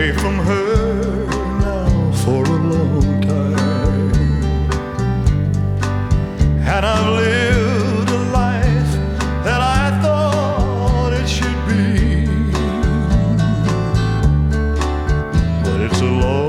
away from her now for a long time, and I've lived a life that I thought it should be, but it's a long